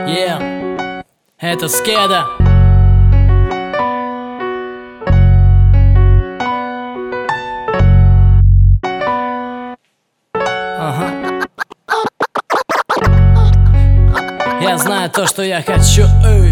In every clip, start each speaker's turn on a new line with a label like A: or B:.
A: Yeah, это Скеда. Ага. Я знаю то, что я хочу.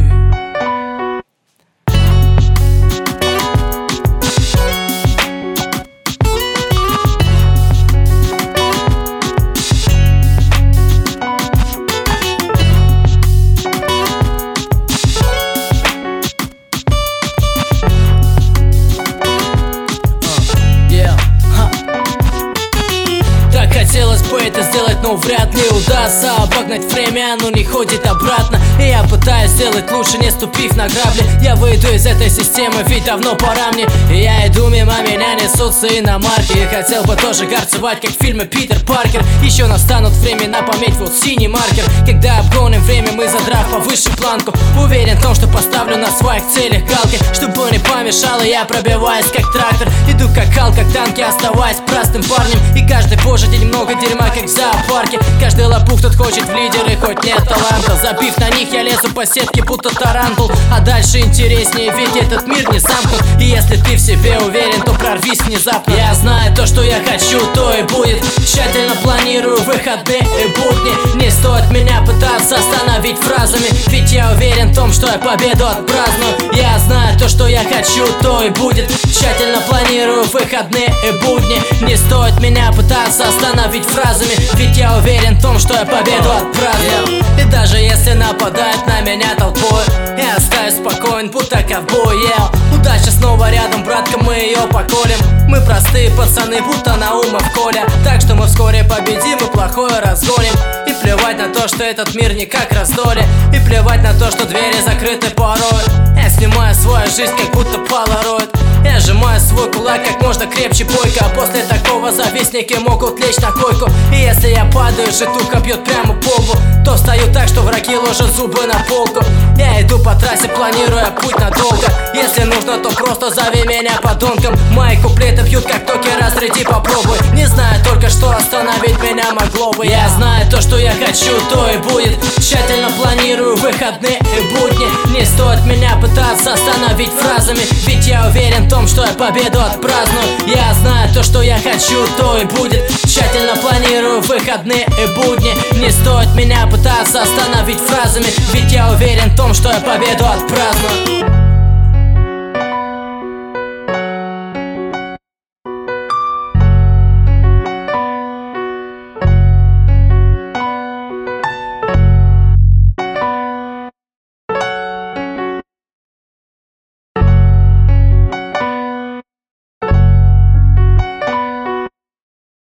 A: Хотелось бы это сделать, но вряд ли удастся обогнать время, оно не ходит обратно. И я пытаюсь сделать лучше, не ступив на грабли. Я выйду из этой системы, ведь давно пора мне. И я иду, мимо меня несутся иномарки. И хотел бы тоже горцевать, как в фильме Питер Паркер. Еще настанут времена, пометь вот синий маркер. Когда обгоним время, мы задрав повыше планку. Уверен в том, что поставлю на своих целях галки. Чтобы не помешало, я пробиваюсь как трактор. Иду как Халк, как танки, оставаясь простым парнем. И каждый божий день много дерьма, как в зоопарке. Каждый лопух тут хочет в лидеры, хоть нет таланта. Забив на них, я лезу по сетке, будто тарантул. А дальше интереснее, ведь этот мир не замкнут. И если ты в себе уверен, то прорвись внезапно. Я знаю то, что я хочу, то и будет. Тщательно планирую выходные и будни. Не стоит меня пытаться остановить фразами, ведь я уверен в том, что я победу отпраздную. Я знаю то, что я хочу, то и будет. Тщательно планирую выходные и будни. Не стоит меня пытаться остановить фразами, ведь я уверен в том, что я победу отпраздную. И даже если нападают на меня толпой, я остаюсь спокоен, будто ковбой. Удача снова рядом, братка, мы ее покорим. Мы простые пацаны, будто Наумов Коля. Так что мы вскоре победим и плохое разгоним. И плевать на то, что этот мир не как раздолье. И плевать на то, что двери закрыты порой. Я снимаю свою жизнь, как будто полароид. Я сжимаю свой кулак как можно крепче, бойко. А после такого завистники могут лечь на койку. И если я падаю, житуха бьет прямо по лбу, то встаю так, что враги ложат зубы на полку. Я иду по трассе, планируя путь надолго. Если нужно, то просто зови меня подонком. Мои куплеты бьют как токи, разряди, попробуй. Не знаю только, что остановить меня могло бы. Я знаю то, что я хочу, то и будет. Тщательно планирую выходные и будни. Не стоит меня пытаться остановить фразами, ведь я уверен в том, что я победу отпраздную. Я знаю то, что я хочу, то и будет. Тщательно планирую выходные и будни. Не стоит меня пытаться остановить фразами, ведь я уверен в том, что я победу отпраздную.